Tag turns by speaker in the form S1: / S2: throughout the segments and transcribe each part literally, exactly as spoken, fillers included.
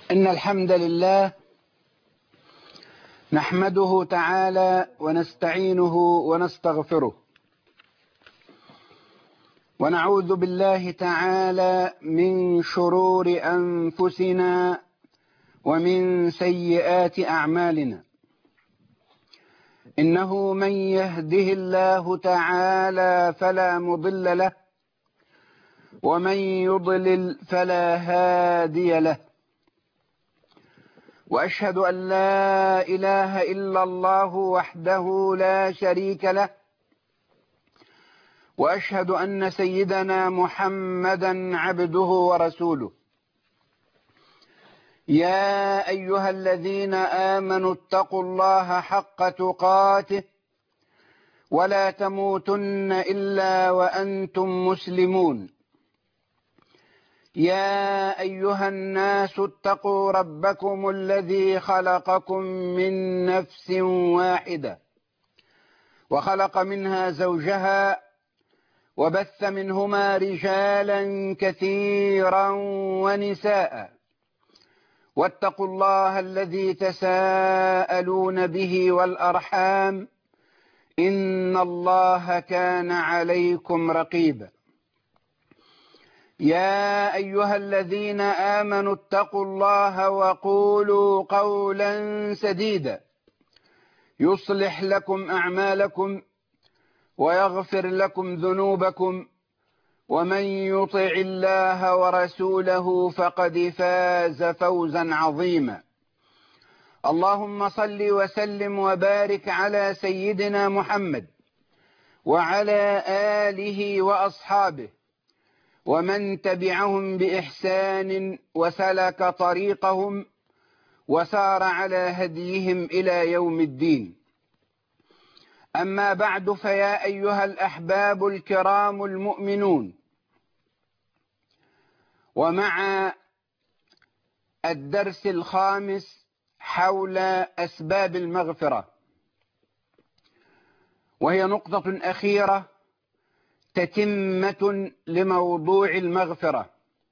S1: إن الحمد لله نحمده تعالى ونستعينه ونستغفره، ونعوذ بالله تعالى من شرور أنفسنا ومن سيئات أعمالنا. إنه من يهده الله تعالى فلا مضل له، ومن يضلل فلا هادي له. وأشهد أن لا إله إلا الله وحده لا شريك له، وأشهد أن سيدنا محمدا عبده ورسوله. يا أيها الذين آمنوا اتقوا الله حق تقاته ولا تموتن إلا وأنتم مسلمون. يا أيها الناس اتقوا ربكم الذي خلقكم من نفس واحدة، وخلق منها زوجها، وبث منهما رجالا كثيرا ونساء. واتقوا الله الذي تساءلون به والأرحام، إن الله كان عليكم رقيبا. يا أيها الذين آمنوا اتقوا الله وقولوا قولا سديدا يصلح لكم أعمالكم ويغفر لكم ذنوبكم، ومن يطع الله ورسوله فقد فاز فوزا عظيما. اللهم صل وسلم وبارك على سيدنا محمد وعلى آله وأصحابه ومن تبعهم بإحسان وسلك طريقهم وسار على هديهم إلى يوم الدين. أما بعد، فيا أيها الأحباب الكرام المؤمنون، ومع الدرس الخامس حول أسباب المغفرة، وهي نقطة أخيرة تتمة لموضوع المغفرة،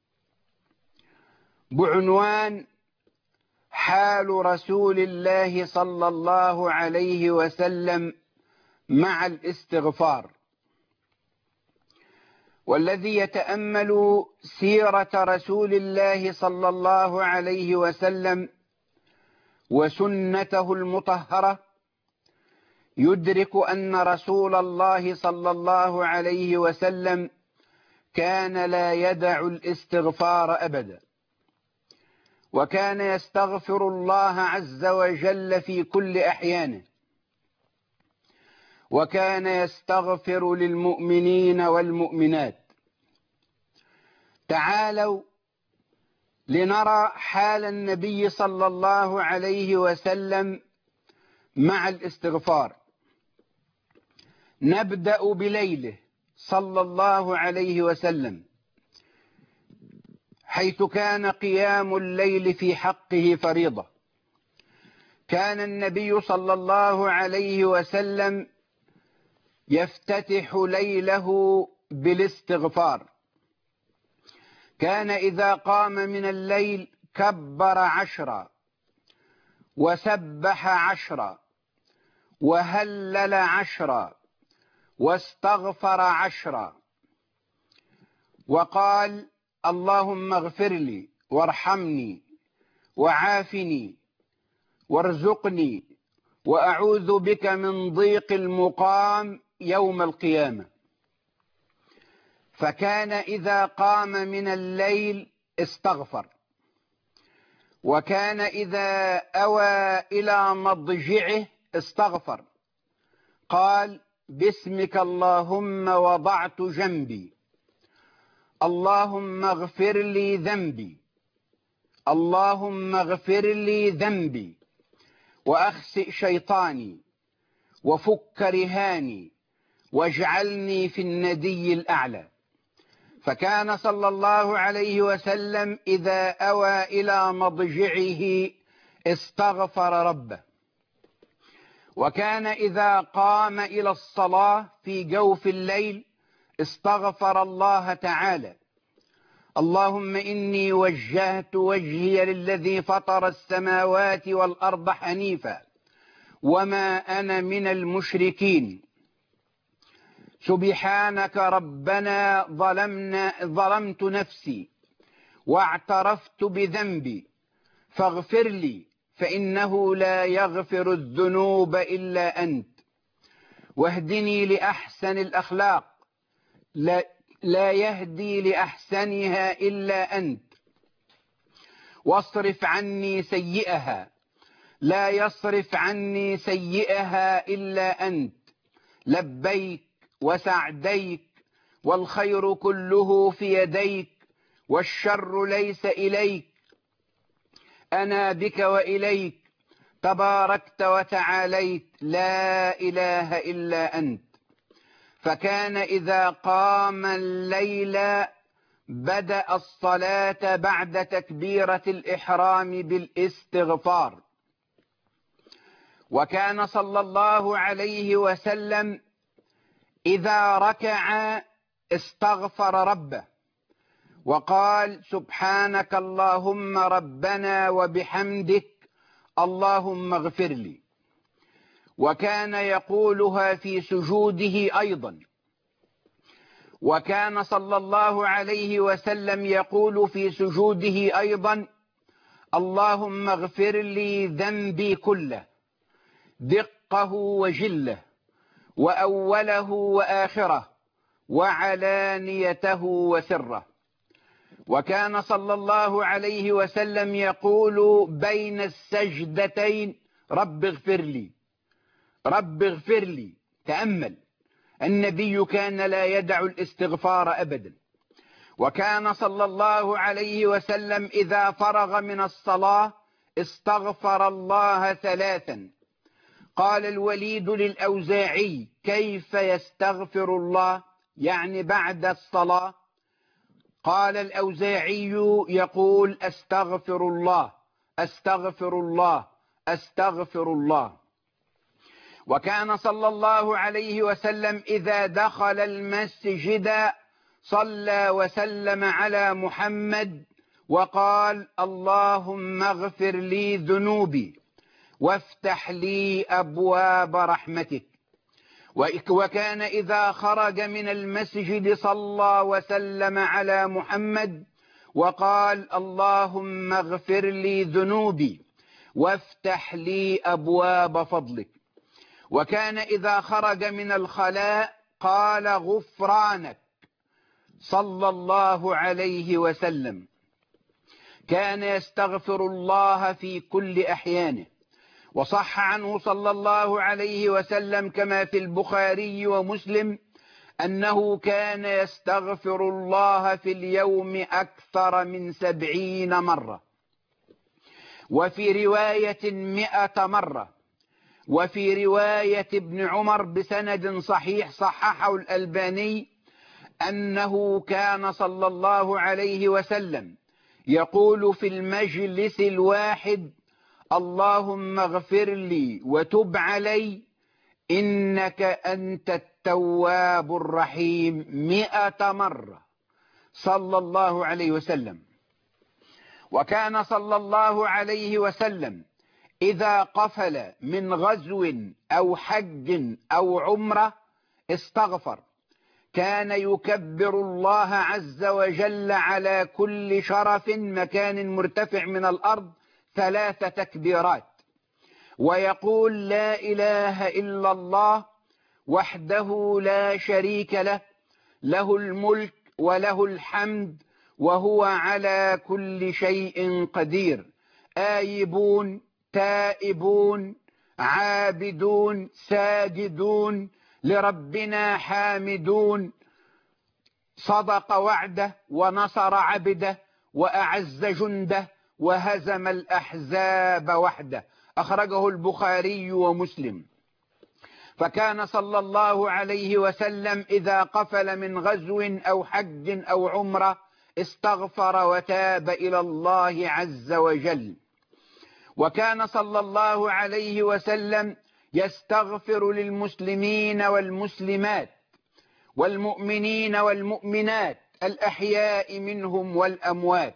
S1: بعنوان حال رسول الله صلى الله عليه وسلم مع الاستغفار. والذي يتأمل سيرة رسول الله صلى الله عليه وسلم وسنته المطهرة يدرك أن رسول الله صلى الله عليه وسلم كان لا يدع الاستغفار أبدا، وكان يستغفر الله عز وجل في كل أحيانه، وكان يستغفر للمؤمنين والمؤمنات. تعالوا لنرى حال النبي صلى الله عليه وسلم مع الاستغفار. نبدأ بليله صلى الله عليه وسلم، حيث كان قيام الليل في حقه فريضة. كان النبي صلى الله عليه وسلم يفتتح ليله بالاستغفار. كان إذا قام من الليل كبر عشرا، وسبح عشرا، وهلل عشرا، واستغفر عشرا، وقال: اللهم اغفر لي وارحمني وعافني وارزقني وأعوذ بك من ضيق المقام يوم القيامة. فكان إذا قام من الليل استغفر، وكان إذا أوى إلى مضجعه استغفر. قال: باسمك اللهم وضعت جنبي، اللهم اغفر لي ذنبي، اللهم اغفر لي ذنبي، وأخسئ شيطاني، وفك رهاني، واجعلني في الندي الأعلى. فكان صلى الله عليه وسلم إذا أوى إلى مضجعه استغفر ربه. وكان إذا قام إلى الصلاة في جوف الليل استغفر الله تعالى. اللهم إني وجهت وجهي للذي فطر السماوات والأرض حنيفا وما أنا من المشركين. سبحانك ربنا ظلمنا ظلمت نفسي واعترفت بذنبي فاغفر لي فإنه لا يغفر الذنوب إلا أنت، واهدني لأحسن الأخلاق لا, لا يهدي لأحسنها إلا أنت، واصرف عني سيئها لا يصرف عني سيئها إلا أنت، لبيك وسعديك والخير كله في يديك والشر ليس إليك، أنا بك وإليك تباركت وتعاليت لا إله إلا أنت. فكان إذا قام الليل بدأ الصلاة بعد تكبيرة الإحرام بالاستغفار. وكان صلى الله عليه وسلم إذا ركع استغفر ربه وقال سبحانك اللهم ربنا وبحمدك اللهم اغفر لي. وكان يقولها في سجوده أيضا. وكان صلى الله عليه وسلم يقول في سجوده أيضا اللهم اغفر لي ذنبي كله دقه وجله وأوله وآخره وعلانيته وسره. وكان صلى الله عليه وسلم يقول بين السجدتين رب اغفر لي رب اغفر لي. تأمل، النبي كان لا يدع الاستغفار أبدا. وكان صلى الله عليه وسلم إذا فرغ من الصلاة استغفر الله ثلاثا. قال الوليد للأوزاعي كيف يستغفر الله؟ يعني بعد الصلاة. قال الأوزاعي يقول أستغفر الله أستغفر الله أستغفر الله. وكان صلى الله عليه وسلم إذا دخل المسجد صلى وسلم على محمد وقال اللهم اغفر لي ذنوبي وافتح لي أبواب رحمتك. وكان إذا خرج من المسجد صلى وسلم على محمد وقال اللهم اغفر لي ذنوبي وافتح لي أبواب فضلك. وكان إذا خرج من الخلاء قال غفرانك صلى الله عليه وسلم. كان يستغفر الله في كل أحيانه. وصح عنه صلى الله عليه وسلم كما في البخاري ومسلم أنه كان يستغفر الله في اليوم أكثر من سبعين مرة، وفي رواية مئة مرة. وفي رواية ابن عمر بسند صحيح صححه الألباني أنه كان صلى الله عليه وسلم يقول في المجلس الواحد اللهم اغفر لي وتب علي إنك أنت التواب الرحيم مئة مرة صلى الله عليه وسلم. وكان صلى الله عليه وسلم إذا قفل من غزو أو حج أو عمرة استغفر. كان يكبر الله عز وجل على كل شرف مكان مرتفع من الأرض ثلاث تكبيرات ويقول لا إله إلا الله وحده لا شريك له له الملك وله الحمد وهو على كل شيء قدير. آيبون تائبون عابدون ساجدون لربنا حامدون. صدق وعده ونصر عبده وأعز جنده وهزم الأحزاب وحده. أخرجه البخاري ومسلم. فكان صلى الله عليه وسلم إذا قفل من غزو أو حج أو عمرة استغفر وتاب إلى الله عز وجل. وكان صلى الله عليه وسلم يستغفر للمسلمين والمسلمات والمؤمنين والمؤمنات الأحياء منهم والأموات.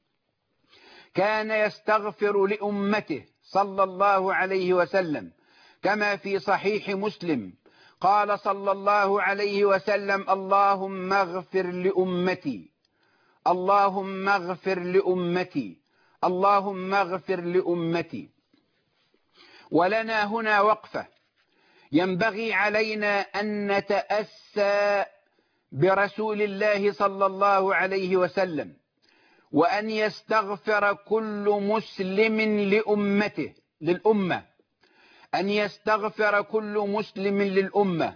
S1: كان يستغفر لأمته صلى الله عليه وسلم كما في صحيح مسلم قال صلى الله عليه وسلم: اللهم اغفر لأمتي، اللهم اغفر لأمتي، اللهم اغفر لأمتي. ولنا هنا وقفة، ينبغي علينا أن نتأسى برسول الله صلى الله عليه وسلم، وأن يستغفر كل مسلم لأمته للأمة أن يستغفر كل مسلم للأمة.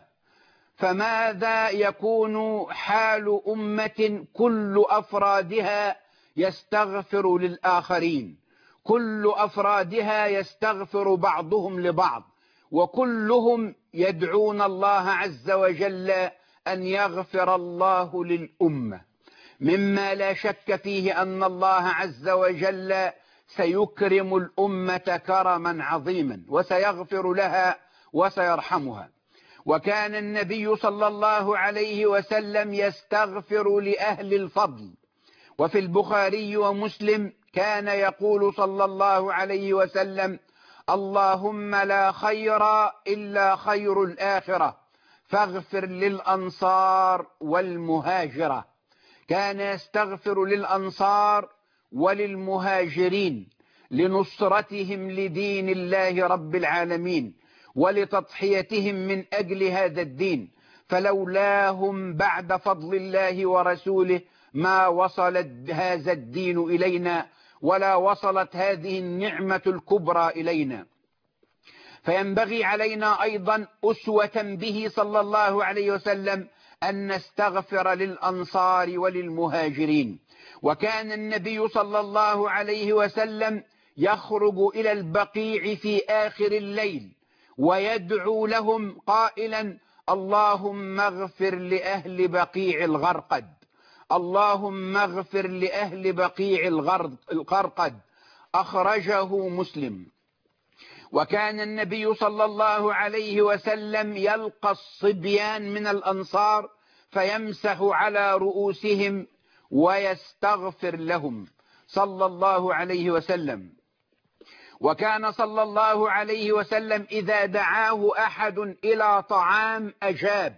S1: فماذا يكون حال أمة كل أفرادها يستغفر للآخرين، كل أفرادها يستغفر بعضهم لبعض، وكلهم يدعون الله عز وجل أن يغفر الله للأمة، مما لا شك فيه أن الله عز وجل سيكرم الأمة كرما عظيما وسيغفر لها وسيرحمها. وكان النبي صلى الله عليه وسلم يستغفر لأهل الفضل، وفي البخاري ومسلم كان يقول صلى الله عليه وسلم: اللهم لا خير إلا خير الآخرة فاغفر للأنصار والمهاجرة. كان يستغفر للأنصار وللمهاجرين لنصرتهم لدين الله رب العالمين ولتضحيتهم من أجل هذا الدين، فلولاهم بعد فضل الله ورسوله ما وصل هذا الدين إلينا ولا وصلت هذه النعمة الكبرى إلينا. فينبغي علينا أيضا أسوة به صلى الله عليه وسلم أن نستغفر للأنصار وللمهاجرين. وكان النبي صلى الله عليه وسلم يخرج إلى البقيع في آخر الليل ويدعو لهم قائلا: اللهم اغفر لأهل بقيع الغرقد، اللهم اغفر لأهل بقيع الغرقد. أخرجه مسلم. وكان النبي صلى الله عليه وسلم يلقى الصبيان من الأنصار فيمسح على رؤوسهم ويستغفر لهم صلى الله عليه وسلم. وكان صلى الله عليه وسلم إذا دعاه أحد إلى طعام أجاب،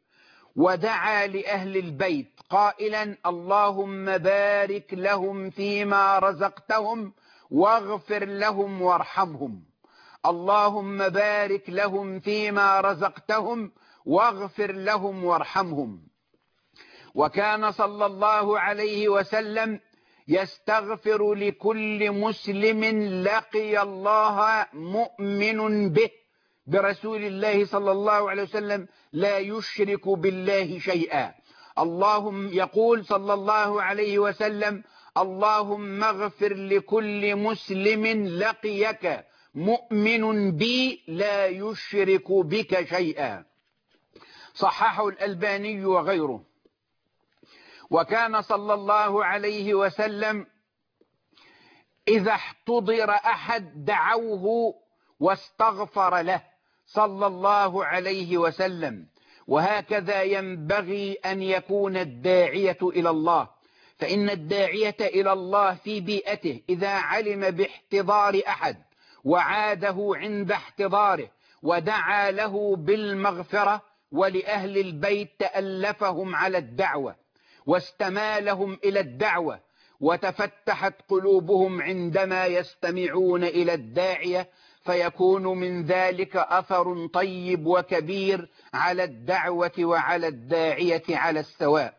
S1: ودعا لأهل البيت قائلا: اللهم بارك لهم فيما رزقتهم واغفر لهم وارحمهم، اللهم بارك لهم فيما رزقتهم واغفر لهم وارحمهم. وكان صلى الله عليه وسلم يستغفر لكل مسلم لقي الله مؤمن به برسول الله صلى الله عليه وسلم لا يشرك بالله شيئا. اللهم يقول صلى الله عليه وسلم: اللهم اغفر لكل مسلم لقيك مؤمن بي لا يشرك بك شيئا. صححه الألباني وغيره. وكان صلى الله عليه وسلم إذا احتضر أحد دعوه واستغفر له صلى الله عليه وسلم. وهكذا ينبغي أن يكون الداعية إلى الله، فإن الداعية إلى الله في بيئته إذا علم باحتضار أحد وعاده عند احتضاره ودعا له بالمغفرة، ولأهل البيت تألفهم على الدعوة واستمالهم إلى الدعوة وتفتحت قلوبهم عندما يستمعون إلى الداعية، فيكون من ذلك أثر طيب وكبير على الدعوة وعلى الداعية على السواء.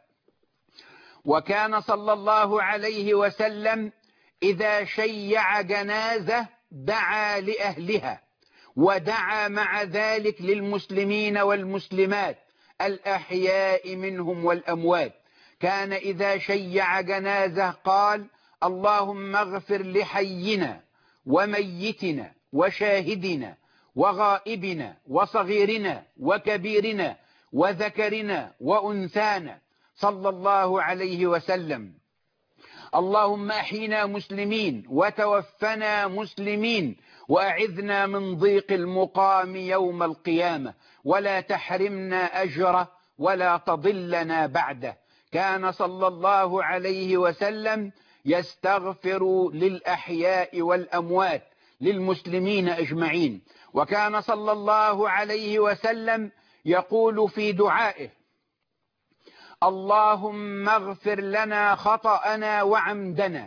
S1: وكان صلى الله عليه وسلم إذا شيع جنازة دعا لأهلها، ودعا مع ذلك للمسلمين والمسلمات الأحياء منهم والأموات. كان إذا شيع جنازة قال: اللهم اغفر لحينا وميتنا وشاهدنا وغائبنا وصغيرنا وكبيرنا وذكرنا وأنثانا صلى الله عليه وسلم. اللهم أحينا مسلمين وتوفنا مسلمين وأعذنا من ضيق المقام يوم القيامة ولا تحرمنا أجره ولا تضلنا بعده. كان صلى الله عليه وسلم يستغفر للأحياء والأموات للمسلمين أجمعين. وكان صلى الله عليه وسلم يقول في دعائه: اللهم اغفر لنا خطأنا وعمدنا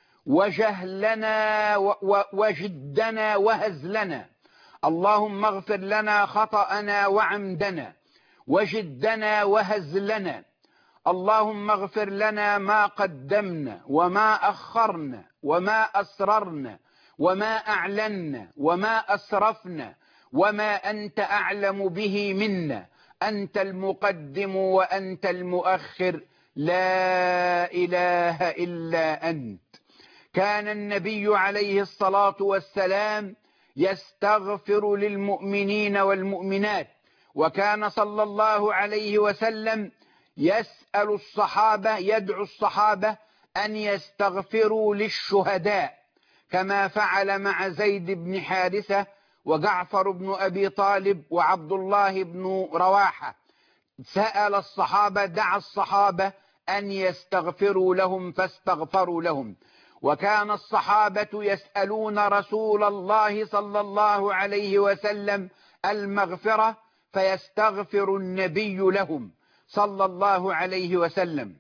S1: وجهلنا وجدنا وهزلنا. اللهم اغفر لنا خطأنا وعمدنا وجدنا وهزلنا. اللهم اغفر لنا ما قدمنا وما أخرنا وما أسررنا وما أعلنا وما أسرفنا وما أنت أعلم به منا. أنت المقدم وأنت المؤخر، لا إله إلا أنت. كان النبي عليه الصلاة والسلام يستغفر للمؤمنين والمؤمنات، وكان صلى الله عليه وسلم يسأل الصحابة يدعو الصحابة أن يستغفروا للشهداء، كما فعل مع زيد بن حارثة وجعفر بن أبي طالب وعبد الله بن رواحة. سأل الصحابة دعا الصحابة أن يستغفروا لهم فاستغفروا لهم. وكان الصحابة يسألون رسول الله صلى الله عليه وسلم المغفرة فيستغفر النبي لهم صلى الله عليه وسلم.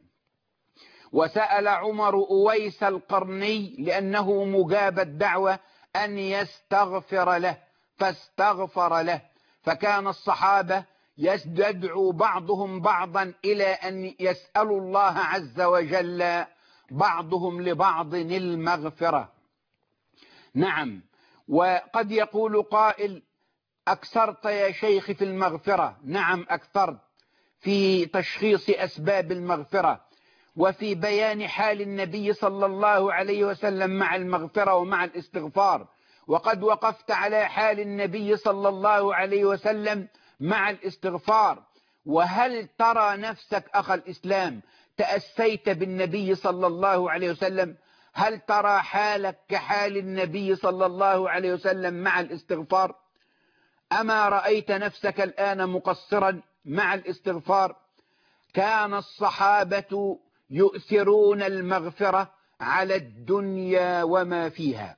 S1: وسأل عمر أويس القرني لأنه مجاب الدعوة أن يستغفر له فاستغفر له. فكان الصحابة يدعو بعضهم بعضا إلى أن يسألوا الله عز وجل بعضهم لبعض المغفرة. نعم. وقد يقول قائل: أكثرت يا شيخ في المغفرة. نعم أكثرت في تشخيص أسباب المغفرة وفي بيان حال النبي صلى الله عليه وسلم مع المغفرة ومع الاستغفار. وقد وقفت على حال النبي صلى الله عليه وسلم مع الاستغفار. وهل ترى نفسك أخ الإسلام تأسيت بالنبي صلى الله عليه وسلم؟ هل ترى حالك كحال النبي صلى الله عليه وسلم مع الاستغفار؟ أما رأيت نفسك الآن مقصرا مع الاستغفار؟ كان الصحابة يؤثرون المغفرة على الدنيا وما فيها.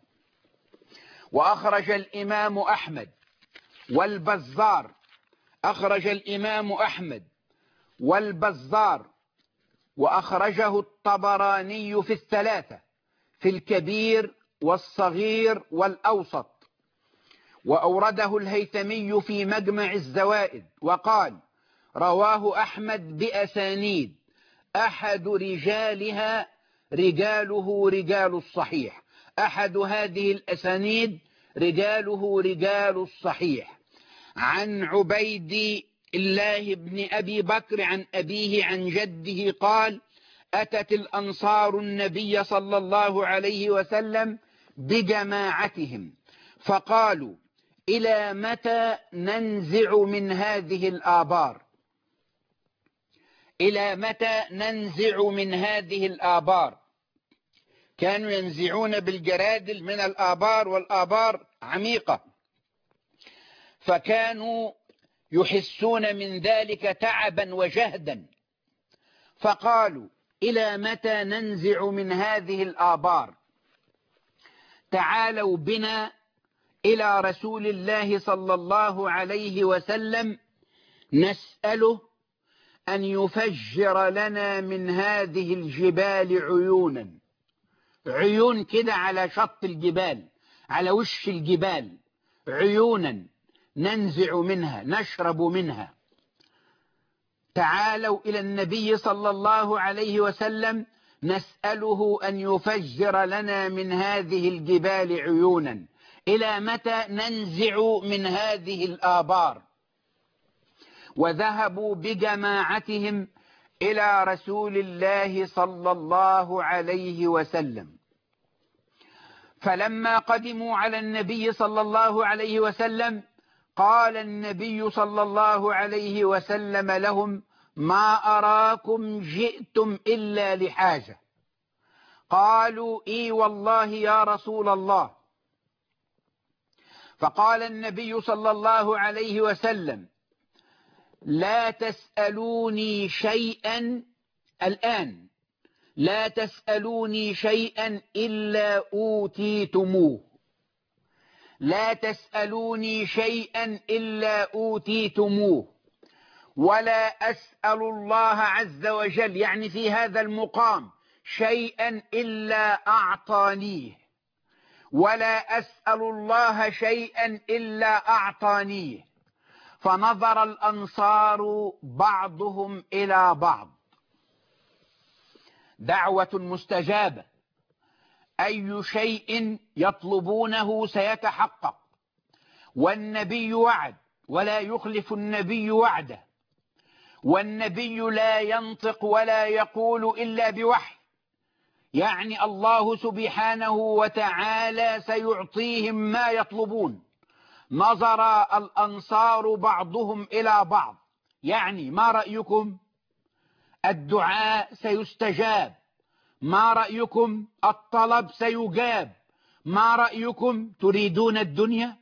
S1: وأخرج الإمام أحمد والبزار أخرج الإمام أحمد والبزار وأخرجه الطبراني في الثلاثة، في الكبير والصغير والأوسط، وأورده الهيثمي في مجمع الزوائد وقال: رواه أحمد بأسانيد أحد رجالها رجاله رجال الصحيح. أحد هذه الأسانيد رجاله رجال الصحيح. عن عبيد الله بن أبي بكر عن أبيه عن جده قال: أتت الأنصار النبي صلى الله عليه وسلم بجماعتهم فقالوا: إلى متى ننزع من هذه الآبار؟ إلى متى ننزع من هذه الآبار؟ كانوا ينزعون بالجرادل من الآبار، والآبار عميقة، فكانوا يحسون من ذلك تعبا وجهدا. فقالوا: إلى متى ننزع من هذه الآبار؟ تعالوا بنا إلى رسول الله صلى الله عليه وسلم نسأله أن يفجر لنا من هذه الجبال عيونا، عيون كده على شط الجبال، على وش الجبال، عيونا ننزع منها نشرب منها. تعالوا إلى النبي صلى الله عليه وسلم نسأله أن يفجر لنا من هذه الجبال عيونا. إلى متى ننزع من هذه الآبار؟ وذهبوا بجماعتهم إلى رسول الله صلى الله عليه وسلم. فلما قدموا على النبي صلى الله عليه وسلم قال النبي صلى الله عليه وسلم لهم: ما أراكم جئتم إلا لحاجة. قالوا: إي والله يا رسول الله. فقال النبي صلى الله عليه وسلم: لا تسألوني شيئا الآن لا تسألوني شيئا إلا أوتيتموه، لا تسألوني شيئا إلا أوتيتموه، ولا أسأل الله عز وجل يعني في هذا المقام شيئا إلا أعطانيه، ولا أسأل الله شيئا إلا أعطانيه. فنظر الأنصار بعضهم إلى بعض، دعوة مستجابة، أي شيء يطلبونه سيتحقق، والنبي وعد ولا يخلف النبي وعده، والنبي لا ينطق ولا يقول إلا بوحي، يعني الله سبحانه وتعالى سيعطيهم ما يطلبون. نظر الأنصار بعضهم إلى بعض، يعني ما رأيكم؟ الدعاء سيستجاب، ما رأيكم؟ الطلب سيجاب، ما رأيكم؟ تريدون الدنيا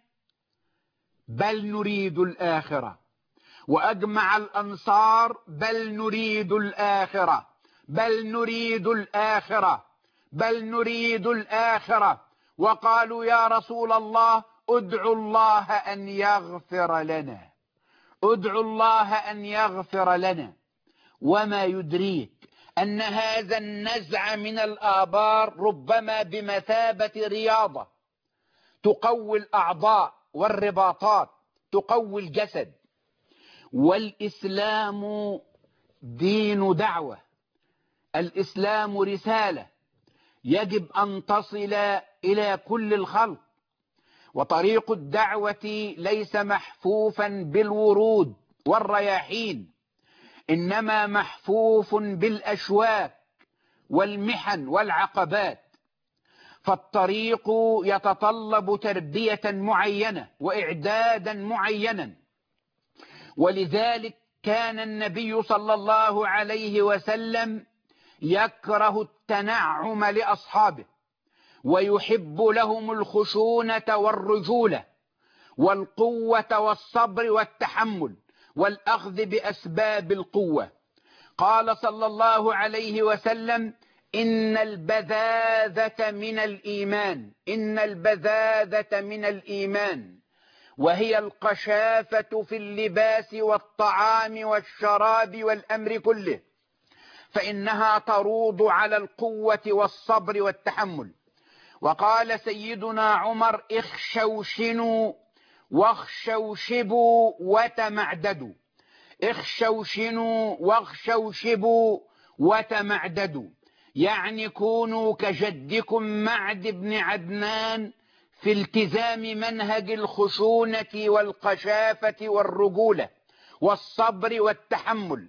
S1: بل نريد الآخرة. وأجمع الأنصار بل نريد الآخرة، بل نريد الآخرة، بل نريد الآخرة. وقالوا يا رسول الله ادعوا الله أن يغفر لنا، ادعوا الله أن يغفر لنا. وما يدريك أن هذا النزع من الآبار ربما بمثابة رياضة تقوي الأعضاء والرباطات، تقوي الجسد. والإسلام دين دعوة، الإسلام رسالة يجب أن تصل إلى كل الخلق. وطريق الدعوة ليس محفوفا بالورود والرياحين، إنما محفوف بالأشواك والمحن والعقبات. فالطريق يتطلب تربية معينة وإعدادا معينا. ولذلك كان النبي صلى الله عليه وسلم يكره التنعم لأصحابه، ويحب لهم الخشونة والرجولة والقوة والصبر والتحمل والأخذ بأسباب القوة. قال صلى الله عليه وسلم إن البذاذة من الإيمان، إن البذاذة من الإيمان، وهي القشافة في اللباس والطعام والشراب والأمر كله، فإنها تروض على القوة والصبر والتحمل. وقال سيدنا عمر اخشوشنوا واخشوشبوا وتمعددوا، اخشوشنوا واخشوشبوا وتمعددوا، يعني كونوا كجدكم معد بن عدنان في التزام منهج الخشونة والقشافة والرجولة والصبر والتحمل.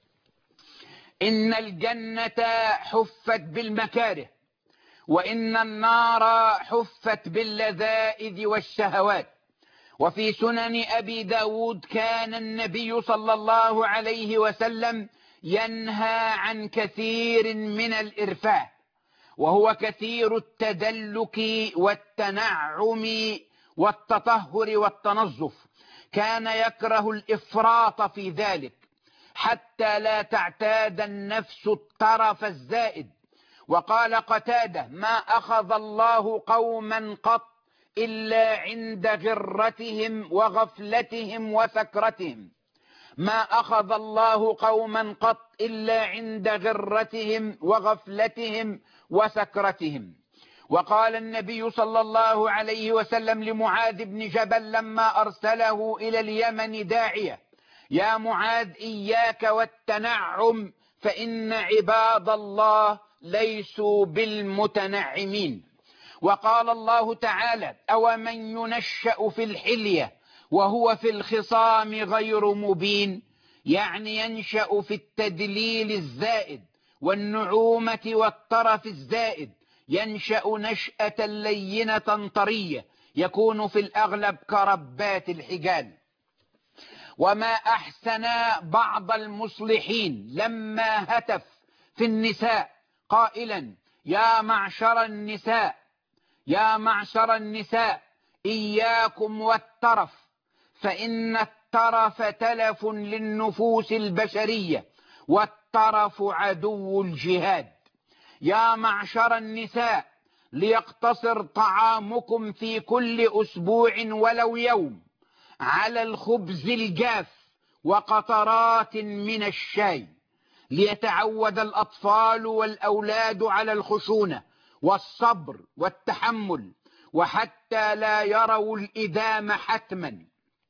S1: إن الجنة حفت بالمكاره، وإن النار حفت باللذائذ والشهوات. وفي سنن أبي داود كان النبي صلى الله عليه وسلم ينهى عن كثير من الإرفاه، وهو كثير التدلك والتنعم والتطهر والتنظف. كان يكره الإفراط في ذلك حتى لا تعتاد النفس الترف الزائد. وقال قتادة ما أخذ الله قوما قط إلا عند غرتهم وغفلتهم وسكرتهم، ما أخذ الله قوما قط إلا عند غرتهم وغفلتهم وسكرتهم. وقال النبي صلى الله عليه وسلم لمعاذ بن جبل لما أرسله إلى اليمن داعية يا معاذ إياك والتنعم فإن عباد الله ليسوا بالمتنعمين. وقال الله تعالى أومن ينشأ في الحلية وهو في الخصام غير مبين، يعني ينشأ في التدليل الزائد والنعومة والطرف الزائد، ينشأ نشأة لينة طرية يكون في الأغلب كربات الحجال. وما أحسن بعض المصلحين لما هتف في النساء قائلا يا معشر النساء، يا معشر النساء إياكم والترف، فإن الترف تلف للنفوس البشرية، والترف عدو الجهاد. يا معشر النساء، ليقتصر طعامكم في كل أسبوع ولو يوم على الخبز الجاف وقطرات من الشاي، ليتعود الأطفال والأولاد على الخشونة والصبر والتحمل، وحتى لا يروا الإدام حتما.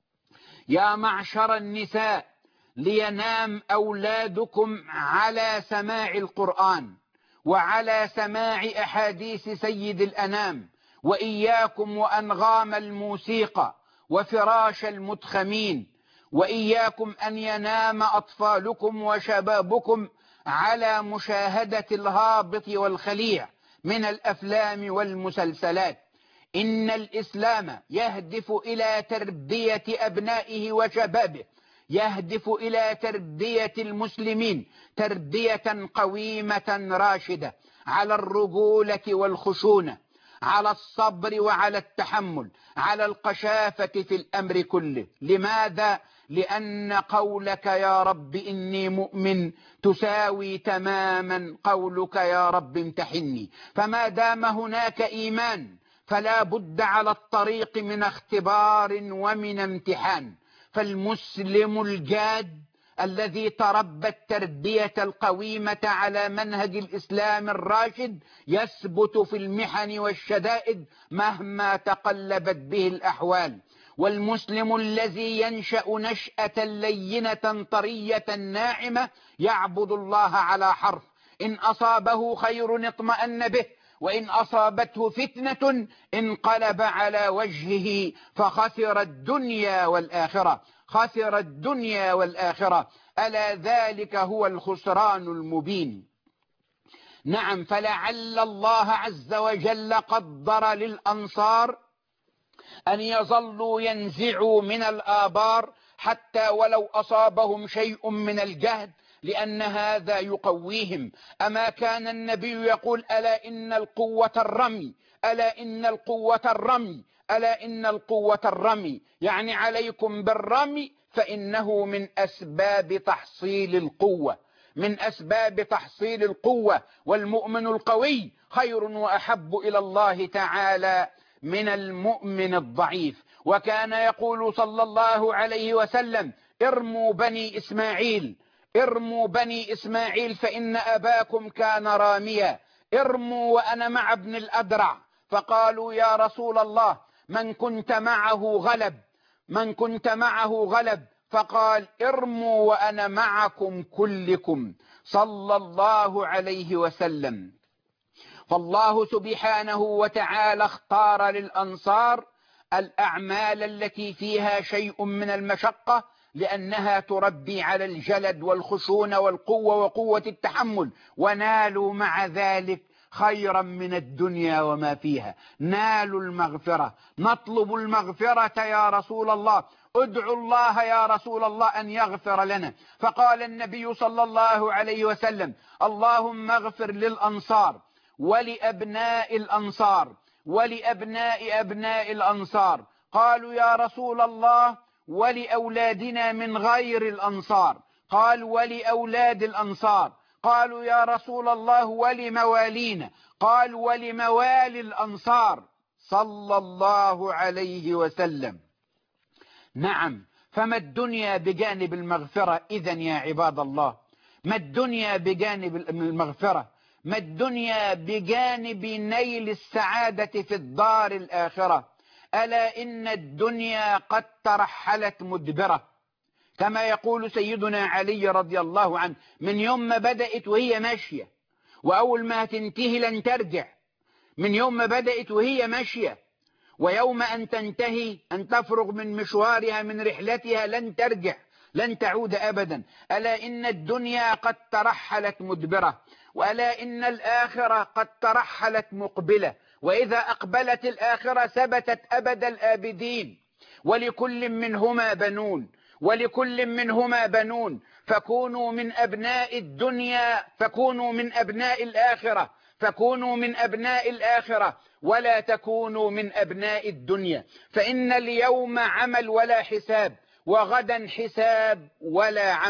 S1: يا معشر النساء، لينام أولادكم على سماع القرآن وعلى سماع أحاديث سيد الأنام، وإياكم وأنغام الموسيقى وفراش المدخمين، وإياكم أن ينام أطفالكم وشبابكم على مشاهدة الهابط والخليع من الأفلام والمسلسلات. إن الإسلام يهدف إلى تربية أبنائه وشبابه، يهدف إلى تربية المسلمين تربية قويمة راشدة على الرجولة والخشونة، على الصبر وعلى التحمل، على القشافة في الأمر كله. لماذا؟ لأن قولك يا رب إني مؤمن تساوي تماما قولك يا رب امتحني. فما دام هناك إيمان فلا بد على الطريق من اختبار ومن امتحان. فالمسلم الجاد الذي تربى التربية القويمة على منهج الإسلام الراشد يثبت في المحن والشدائد مهما تقلبت به الأحوال. والمسلم الذي ينشأ نشأة لينة طرية ناعمة يعبد الله على حرف، إن أصابه خير اطمأن به، وإن أصابته فتنة انقلب على وجهه فخسر الدنيا والآخرة، خسر الدنيا والآخرة، ألا ذلك هو الخسران المبين. نعم، فلعل الله عز وجل قدر للأنصار أن يظلوا ينزعوا من الآبار حتى ولو أصابهم شيء من الجهد، لأن هذا يقويهم. أما كان النبي يقول ألا إن القوة الرمي، ألا إن القوة الرمي، ألا إن القوة الرمي، يعني عليكم بالرمي فإنه من أسباب تحصيل القوة، من أسباب تحصيل القوة. والمؤمن القوي خير وأحب إلى الله تعالى من المؤمن الضعيف. وكان يقول صلى الله عليه وسلم ارموا بني إسماعيل، ارموا بني إسماعيل فإن أباكم كان راميا، ارموا وأنا مع ابن الأدرع. فقالوا يا رسول الله من كنت معه غلب، من كنت معه غلب، فقال ارموا وأنا معكم كلكم صلى الله عليه وسلم. فالله سبحانه وتعالى اختار للأنصار الأعمال التي فيها شيء من المشقة لأنها تربي على الجلد والخشونة والقوة وقوة التحمل، ونالوا مع ذلك خيرا من الدنيا وما فيها. نالوا المغفرة. نطلب المغفرة يا رسول الله، ادعوا الله يا رسول الله أن يغفر لنا. فقال النبي صلى الله عليه وسلم اللهم اغفر للأنصار ولأبناء الأنصار ولأبناء أبناء الأنصار. قالوا يا رسول الله ولأولادنا من غير الأنصار؟ قال ولأولاد الأنصار. قالوا يا رسول الله ولموالينا؟ قال ولموالي الأنصار صلى الله عليه وسلم. نعم، فما الدنيا بجانب المغفرة إذن يا عباد الله؟ ما الدنيا بجانب المغفرة؟ ما الدنيا بجانب نيل السعادة في الدار الآخرة؟ ألا إن الدنيا قد ترحلت مدبرة، كما يقول سيدنا علي رضي الله عنه من يوم ما بدأت وهي ماشية، وأول ما تنتهي لن ترجع. من يوم ما بدأت وهي ماشية، ويوم أن تنتهي أن تفرغ من مشوارها من رحلتها لن ترجع، لن تعود أبدا. ألا إن الدنيا قد ترحلت مدبرة، وألا إن الآخرة قد ترحلت مقبلة، وإذا أقبلت الآخرة ثبتت أبد الآبدين. ولكل منهما بنون، ولكل منهما بنون، فكونوا من أبناء الدنيا، فكونوا من أبناء الآخرة، فكونوا من أبناء الآخرة ولا تكونوا من أبناء الدنيا. فإن اليوم عمل ولا حساب، وغدا حساب ولا عمل.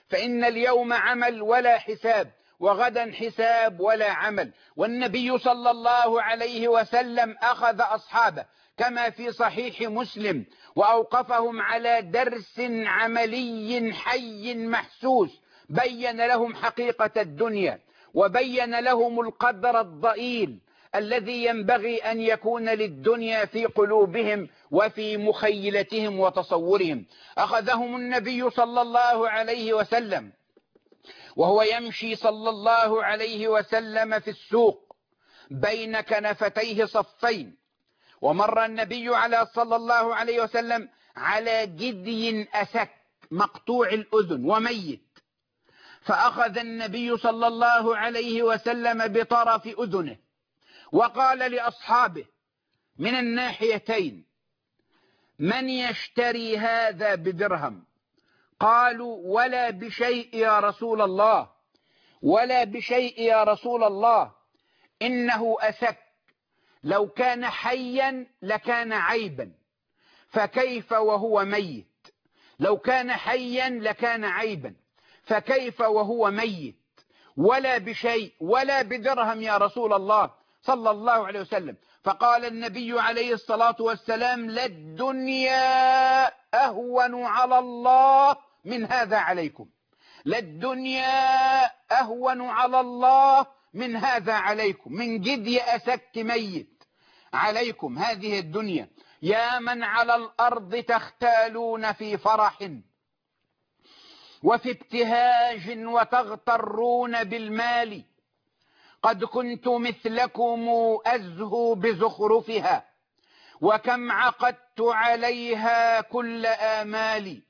S1: فإن اليوم عمل ولا حساب، وغدا حساب ولا عمل. والنبي صلى الله عليه وسلم أخذ أصحابه كما في صحيح مسلم وأوقفهم على درس عملي حي محسوس، بين لهم حقيقة الدنيا، وبين لهم القدر الضئيل الذي ينبغي أن يكون للدنيا في قلوبهم وفي مخيلتهم وتصورهم. أخذهم النبي صلى الله عليه وسلم وهو يمشي صلى الله عليه وسلم في السوق بين كنفتيه صفين، ومر النبي على صلى الله عليه وسلم على جدي أسك مقطوع الأذن وميت، فأخذ النبي صلى الله عليه وسلم بطرف أذنه وقال لأصحابه من الناحيتين: من يشتري هذا بدرهم؟ قالوا: ولا بشيء يا رسول الله، ولا بشيء يا رسول الله، إنه أسك، لو كان حيا لكان عيبا، فكيف وهو ميت؟ لو كان حيا لكان عيبا، فكيف وهو ميت؟ ولا بشيء ولا بدرهم يا رسول الله صلى الله عليه وسلم. فقال النبي عليه الصلاة والسلام: للدنيا أهون على الله من هذا عليكم، للدنيا أهون على الله من هذا عليكم، من جدي أسك ميت عليكم هذه الدنيا. يا من على الأرض تختالون في فرح وفي ابتهاج وتغترون بالمال، قد كنت مثلكم أزهو بزخرفها، وكم عقدت عليها كل آمالي،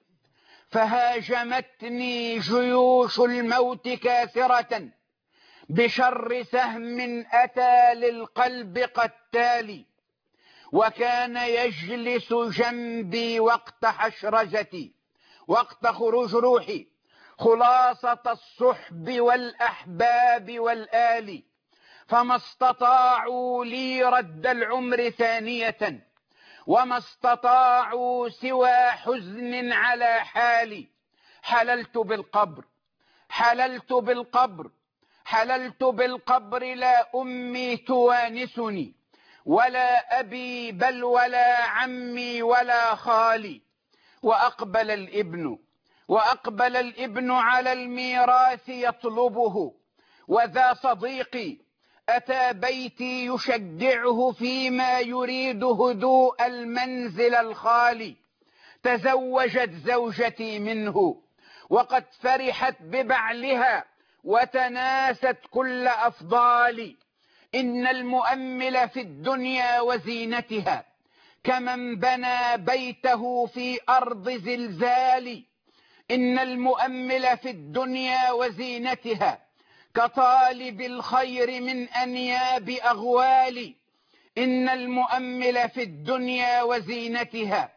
S1: فهاجمتني جيوش الموت كاثرة بشر سهم أتى للقلب قتالي، وكان يجلس جنبي وقت حشرجتي، وقت خروج روحي، خلاصة الصحب والأحباب والآل، فما استطاعوا لي رد العمر ثانية، وما استطاعوا سوى حزن على حالي. حللت بالقبر، حللت بالقبر، حللت بالقبر، لا أمي توانسني ولا أبي بل ولا عمي ولا خالي. وأقبل الابن وأقبل الابن على الميراث يطلبه، وذا صديقي أتى بيتي يشجعه فيما يريد هدوء المنزل الخالي. تزوجت زوجتي منه وقد فرحت ببعلها وتناست كل أفضالي. إن المؤمل في الدنيا وزينتها كمن بنى بيته في أرض زلزال. إن المؤمل في الدنيا وزينتها كطالب الخير من أنياب أغوال. إن المؤمل في الدنيا وزينتها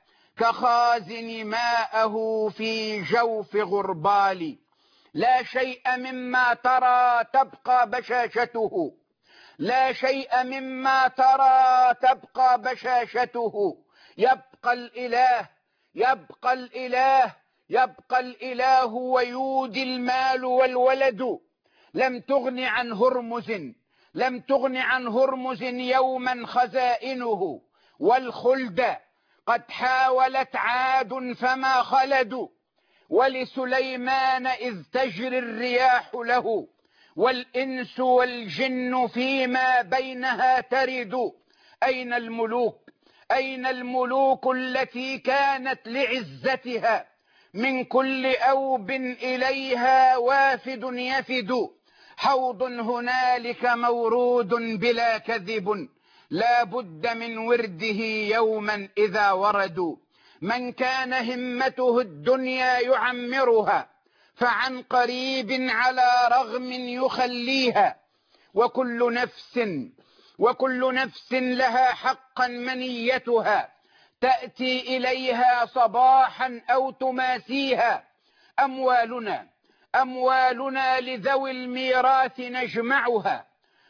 S1: كخازن ماءه في جوف غربال. لا شيء مما ترى تبقى بشاشته، لا شيء مما ترى تبقى بشاشته. يبقى الإله، يبقى الإله، يبقى الإله ويودي المال والولد. لم تغن عن هرمز، لم تغن عن هرمز يوما خزائنه، والخلد قد حاولت عاد فما خلدوا. ولسليمان إذ تجري الرياح له، والإنس والجن فيما بينها ترد. أين الملوك، أين الملوك التي كانت لعزتها من كل أوب إليها وافد يفد. حوض هنالك مورود بلا كذب، لا بد من ورده يوما إذا وردوا. من كان همته الدنيا يعمرها، فعن قريب على رغم يخليها. وكل نفس وكل نفس لها حقا منيتها، تأتي إليها صباحا أو تماسيها. أموالنا أموالنا لذوي الميراث نجمعها،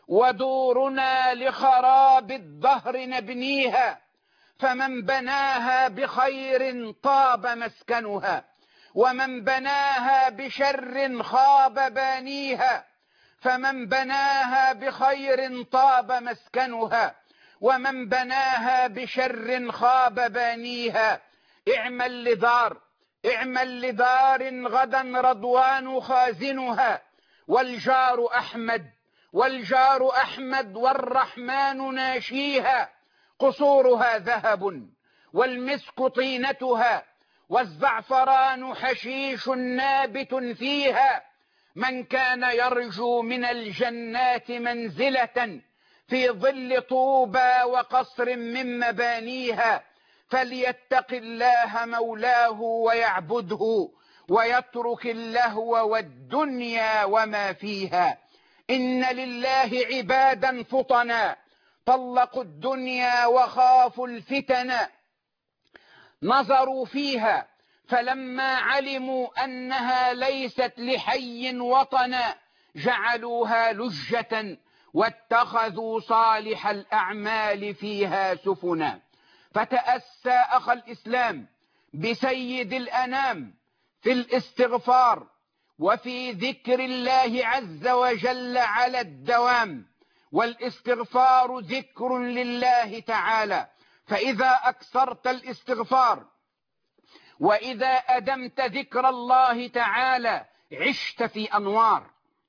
S1: ودورنا لخراب الدهر نبنيها. فمن بناها بخير طاب مسكنها، ومن بناها بشر خاب بانيها، فمن بناها بخير طاب مسكنها، ومن بناها بشر خاب بانيها. اعمل لدار اعمل لدار غدا رضوان خازنها، والجار أحمد والجار أحمد والرحمن ناشيها. قصورها ذهب والمسك طينتها، والزعفران حشيش نابت فيها. من كان يرجو من الجنات منزلة في ظل طوبى وقصر من مبانيها، فليتق الله مولاه ويعبده، ويترك اللهو والدنيا وما فيها. إن لله عبادا فطنا طلقوا الدنيا وخافوا الفتن، نظروا فيها فلما علموا أنها ليست لحي وطنا، جعلوها لجة واتخذوا صالح الأعمال فيها سفنا. فتأسى أخ الإسلام بسيد الأنام في الاستغفار وفي ذكر الله عز وجل على الدوام. والاستغفار ذكر لله تعالى، فإذا أكثرت الاستغفار وإذا أدمت ذكر الله تعالى عشت في أنوار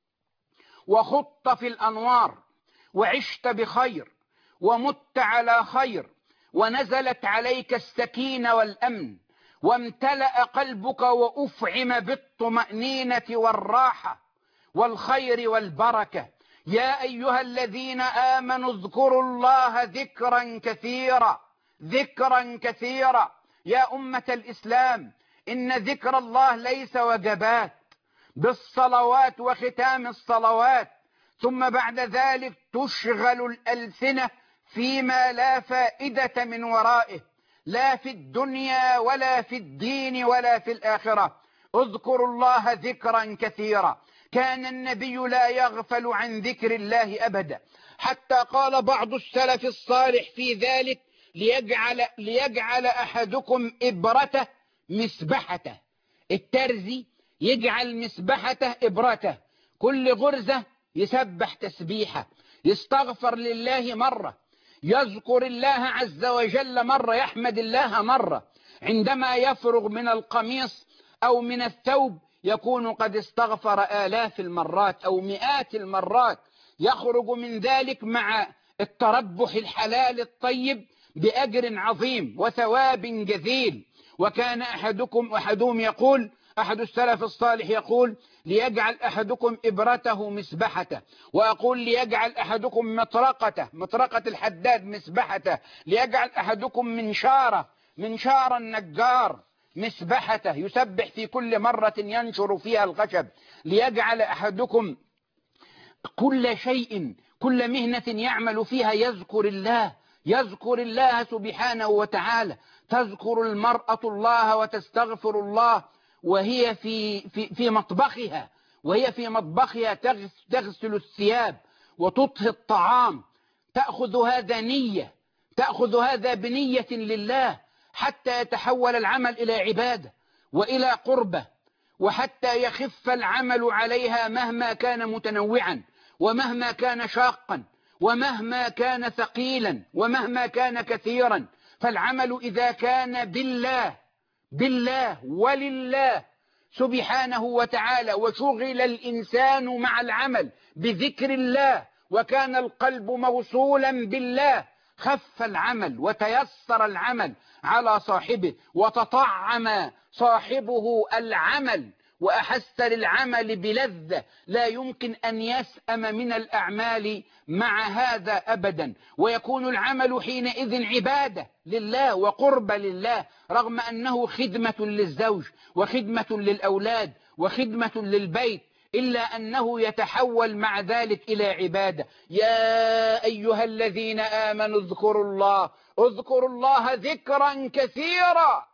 S1: وخضت في الأنوار، وعشت بخير ومت على خير، ونزلت عليك السكينة والأمن، وامتلأ قلبك وأفعم بالطمأنينة والراحة والخير والبركة. يا أيها الذين آمنوا اذكروا الله ذكرا كثيرا ذكرا كثيرا. يا أمة الإسلام، إن ذكر الله ليس وجبات بالصلوات وختام الصلوات ثم بعد ذلك تشغل الألسنة فيما لا فائدة من ورائه، لا في الدنيا ولا في الدين ولا في الآخرة. اذكروا الله ذكرا كثيرا. كان النبي لا يغفل عن ذكر الله أبدا، حتى قال بعض السلف الصالح في ذلك: ليجعل, ليجعل أحدكم إبرته مسبحته. الترزي يجعل مسبحته إبرته، كل غرزة يسبح تسبيحة، يستغفر لله مرة، يذكر الله عز وجل مرة، يحمد الله مرة. عندما يفرغ من القميص أو من الثوب يكون قد استغفر آلاف المرات أو مئات المرات، يخرج من ذلك مع التربح الحلال الطيب بأجر عظيم وثواب جزيل. وكان أحدكم أحدهم يقول، أحد السلف الصالح يقول: ليجعل أحدكم إبرته مسبحته. وأقول: ليجعل أحدكم مطرقته، مطرقة الحداد مسبحته. ليجعل أحدكم منشاره، منشار النجار مسبحته، يسبح في كل مرة ينشر فيها الخشب. ليجعل أحدكم كل شيء، كل مهنة يعمل فيها يذكر الله، يذكر الله سبحانه وتعالى. تذكر المرأة الله وتستغفر الله وهي في, في, في مطبخها وهي في مطبخها تغسل الثياب وتطهي الطعام، تأخذ هذا نية، تأخذ هذا بنية لله، حتى يتحول العمل إلى عبادة وإلى قربة، وحتى يخف العمل عليها مهما كان متنوعا ومهما كان شاقا ومهما كان ثقيلا ومهما كان كثيرا. فالعمل إذا كان بالله بالله ولله سبحانه وتعالى، وشغل الإنسان مع العمل بذكر الله، وكان القلب موصولا بالله، خف العمل وتيسر العمل على صاحبه، وتطعم صاحبه العمل وأحس للعمل بلذة، لا يمكن أن يسأم من الأعمال مع هذا أبدا. ويكون العمل حينئذ عبادة لله وقرب لله، رغم أنه خدمة للزوج وخدمة للأولاد وخدمة للبيت، إلا أنه يتحول مع ذلك إلى عبادة. يا أيها الذين آمنوا اذكروا الله اذكروا الله ذكرا كثيرا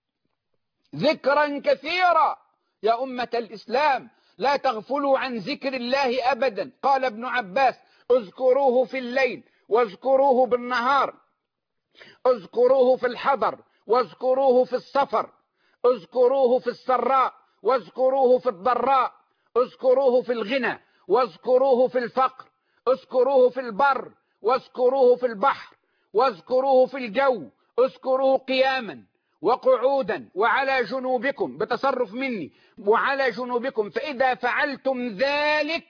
S1: ذكرا كثيرا. يا أمة الإسلام، لا تغفلوا عن ذكر الله أبدا. قال ابن عباس: اذكروه في الليل واذكروه بالنهار، اذكروه في الحضر واذكروه في السفر، اذكروه في السراء واذكروه في الضراء، اذكروه في الغنى واذكروه في الفقر، اذكروه في البر واذكروه في البحر، واذكروه في الجو، اذكروه قياما وقعودا وعلى جنوبكم بتصرف مني وعلى جنوبكم، فإذا فعلتم ذلك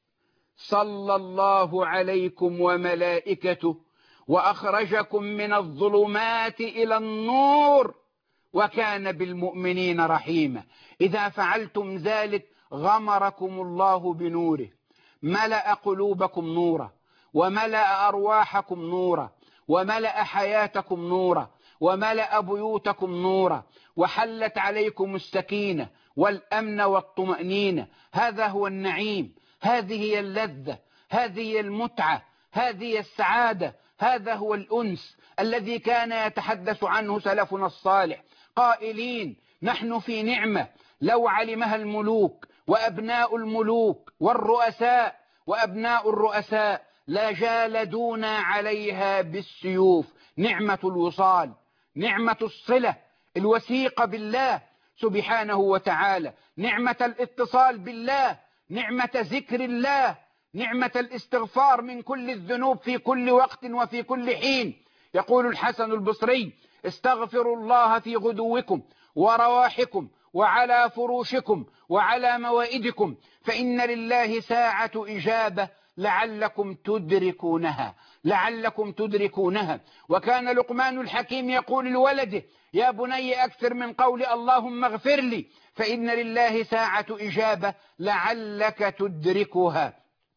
S1: صلى الله عليكم وملائكته وأخرجكم من الظلمات إلى النور وكان بالمؤمنين رحيما. إذا فعلتم ذلك غمركم الله بنوره، ملأ قلوبكم نورا وملأ أرواحكم نورا وملأ حياتكم نورا وملأ بيوتكم نورا، وحلت عليكم السكينة والأمن والطمأنينة. هذا هو النعيم، هذه هي اللذة، هذه هي المتعة، هذه هي السعادة، هذا هو الأنس الذي كان يتحدث عنه سلفنا الصالح قائلين: نحن في نعمة لو علمها الملوك وأبناء الملوك والرؤساء وأبناء الرؤساء لجالدونا عليها بالسيوف. نعمة الوصال، نعمة الصلة الوثيقة بالله سبحانه وتعالى، نعمة الاتصال بالله، نعمة ذكر الله، نعمة الاستغفار من كل الذنوب في كل وقت وفي كل حين. يقول الحسن البصري: استغفروا الله في غدوكم ورواحكم وعلى فروشكم وعلى موائدكم، فإن لله ساعة إجابة لعلكم تدركونها، لعلكم تدركونها. وكان لقمان الحكيم يقول لولده: يا بني أكثر من قول اللهم اغفر لي، فإن لله ساعة إجابة لعلك تدركها.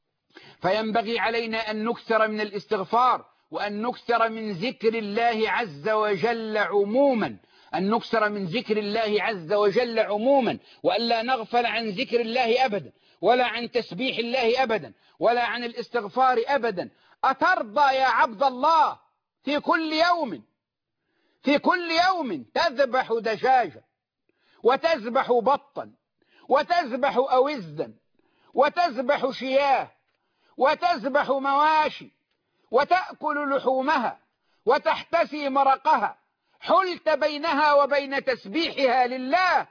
S1: فينبغي علينا أن نكثر من الاستغفار وأن نكثر من ذكر الله عز وجل عموما، أن نكثر من ذكر الله عز وجل عموما، وألا نغفل عن ذكر الله أبدا، ولا عن تسبيح الله أبدا، ولا عن الاستغفار أبدا. أترضى يا عبد الله في كل يوم في كل يوم تذبح دجاجة وتذبح بطا وتذبح أوزا وتذبح شياه وتذبح مواشي وتأكل لحومها وتحتسي مرقها، حلت بينها وبين تسبيحها لله،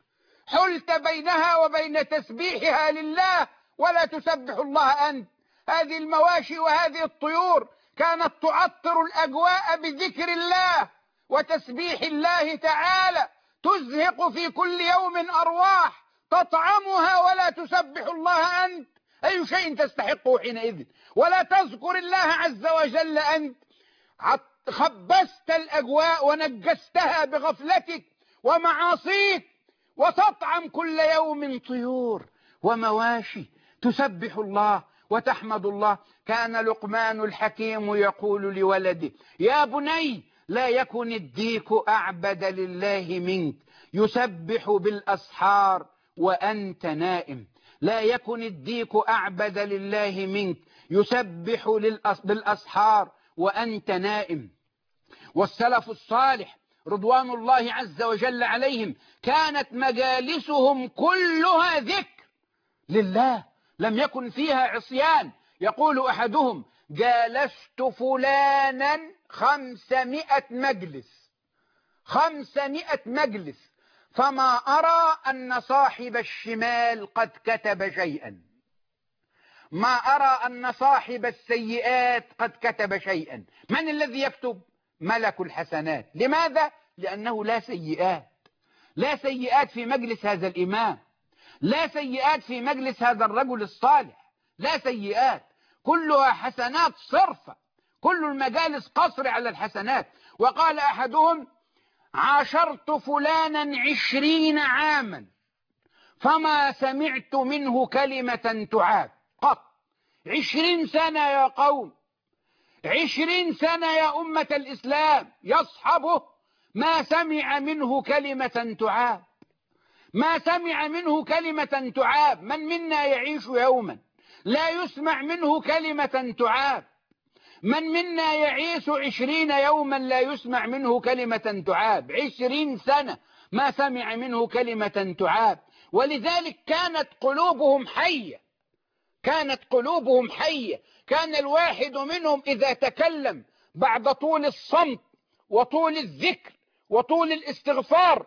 S1: حلت بينها وبين تسبيحها لله ولا تسبح الله أنت؟ هذه المواشي وهذه الطيور كانت تعطر الأجواء بذكر الله وتسبيح الله تعالى، تزهق في كل يوم أرواح تطعمها ولا تسبح الله أنت. أي شيء تستحقه حينئذ؟ ولا تذكر الله عز وجل أنت. خبست الأجواء ونجستها بغفلتك ومعاصيك، وتطعم كل يوم طيور ومواشي تسبح الله وتحمد الله. كان لقمان الحكيم يقول لولده: يا بني لا يكن الديك أعبد لله منك، يسبح بالأسحار وأنت نائم. لا يكن الديك أعبد لله منك، يسبح بالأسحار وأنت نائم. والسلف الصالح رضوان الله عز وجل عليهم كانت مجالسهم كلها ذكر لله، لم يكن فيها عصيان. يقول أحدهم: جالست فلانا خمسمائة مجلس خمسمائة مجلس فما أرى أن صاحب الشمال قد كتب شيئا، ما أرى أن صاحب السيئات قد كتب شيئا. من الذي يكتب؟ ملك الحسنات. لماذا؟ لأنه لا سيئات، لا سيئات في مجلس هذا الإمام، لا سيئات في مجلس هذا الرجل الصالح، لا سيئات، كلها حسنات صرفة، كل المجالس قصر على الحسنات. وقال أحدهم: عاشرت فلانا عشرين عاما فما سمعت منه كلمة تعاب قط. عشرين سنة يا قوم، عشرين سنة يا أمة الإسلام يصحبه، ما سمع منه كلمة تعاب، ما سمع منه كلمة تعاب. من منا يعيش يوما لا يسمع منه كلمة تعاب؟ من منا يعيش عشرين يوما لا يسمع منه كلمة تعاب؟ عشرين سنة ما سمع منه كلمة تعاب. ولذلك كانت قلوبهم حية، كانت قلوبهم حية. كان الواحد منهم إذا تكلم بعد طول الصمت وطول الذكر وطول الاستغفار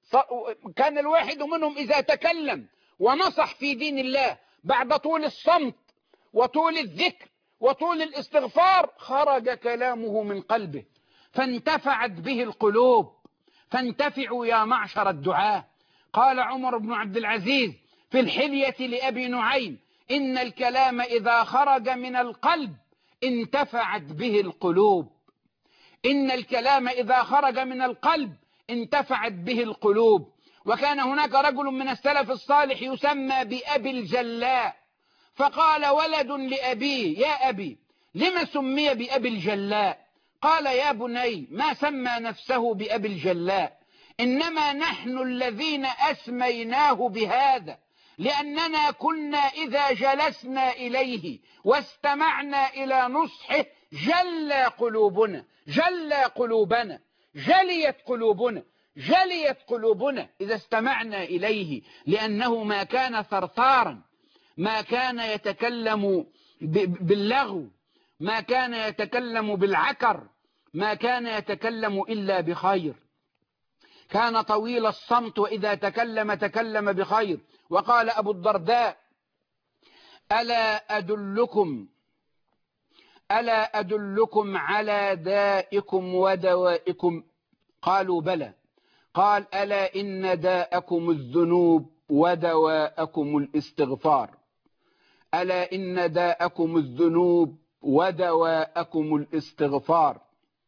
S1: كان الواحد منهم إذا تكلم ونصح في دين الله بعد طول الصمت وطول الذكر وطول الاستغفار خرج كلامه من قلبه فانتفعت به القلوب. فانتفعوا يا معشر الدعاة. قال عمر بن عبد العزيز في الحلية لأبي نعيم: إن الكلام إذا خرج من القلب انتفعت به القلوب. إن الكلام إذا خرج من القلب انتفعت به القلوب. وكان هناك رجل من السلف الصالح يسمى بأبي الجلاء، فقال ولد لأبيه: يا أبي لم سمي بأبي الجلاء؟ قال: يا بني ما سمى نفسه بأبي الجلاء، إنما نحن الذين أسميناه بهذا لأننا كنا إذا جلسنا إليه واستمعنا إلى نصحه جلى قلوبنا جلى قلوبنا جليت قلوبنا جليت قلوبنا إذا استمعنا إليه، لأنه ما كان ثرثارا، ما كان يتكلم باللغو، ما كان يتكلم بالعكر، ما كان يتكلم إلا بخير. كان طويل الصمت وإذا تكلم تكلم بخير. وقال أبو الدرداء: ألا أدلكم ألا أدلكم على دائكم ودوائكم؟ قالوا: بلى. قال: ألا إن داءكم الذنوب ودواءكم الاستغفار. ألا إن داءكم الذنوب ودواءكم الاستغفار.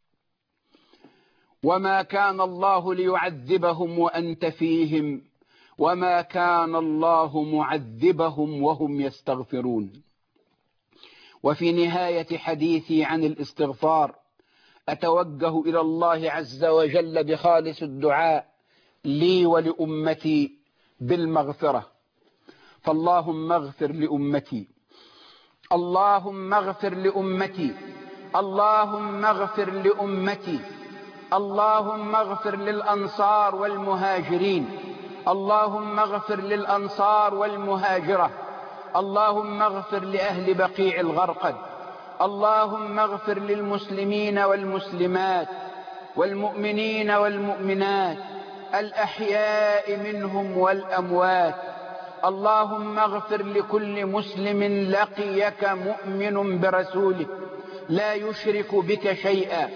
S1: وما كان الله ليعذبهم وأنت فيهم وما كان الله معذبهم وهم يستغفرون. وفي نهاية حديثي عن الاستغفار أتوجه إلى الله عز وجل بخالص الدعاء لي ولأمتي بالمغفرة. فاللهم اغفر لأمتي، اللهم اغفر لأمتي، اللهم اغفر لأمتي، اللهم اغفر للأنصار والمهاجرين، اللهم اغفر للأنصار والمهاجرة، اللهم اغفر لأهل بقيع الغرقد، اللهم اغفر للمسلمين والمسلمات والمؤمنين والمؤمنات الأحياء منهم والأموات. اللهم اغفر لكل مسلم لقيك مؤمن برسولك لا يشرك بك شيئا.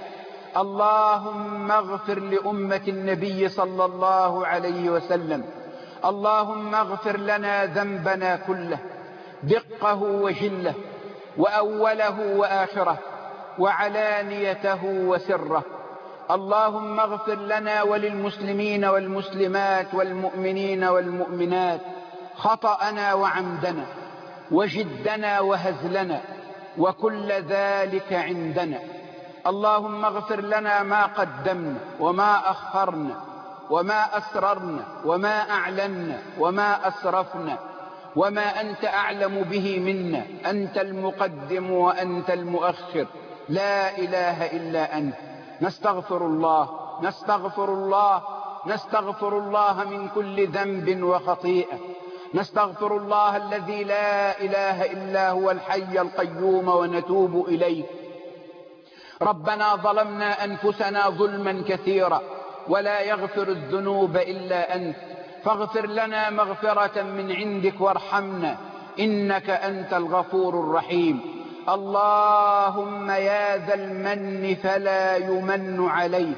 S1: اللهم اغفر لأمة النبي صلى الله عليه وسلم. اللهم اغفر لنا ذنبنا كله، دقه وجله، وأوله وآخره، وعلانيته وسره. اللهم اغفر لنا وللمسلمين والمسلمات والمؤمنين والمؤمنات خطأنا وعمدنا وجدنا وهزلنا وكل ذلك عندنا. اللهم اغفر لنا ما قدمنا وما أخرنا وما أسررنا وما أعلنا وما أسرفنا وما أنت أعلم به منا. أنت المقدم وأنت المؤخر، لا إله إلا أنت. نستغفر الله نستغفر الله نستغفر الله من كل ذنب وخطيئة. نستغفر الله الذي لا إله إلا هو الحي القيوم ونتوب إليه. ربنا ظلمنا أنفسنا ظلما كثيرا ولا يغفر الذنوب إلا أنت، فاغفر لنا مغفرة من عندك وارحمنا إنك أنت الغفور الرحيم. اللهم يا ذا المن فلا يمن عليه،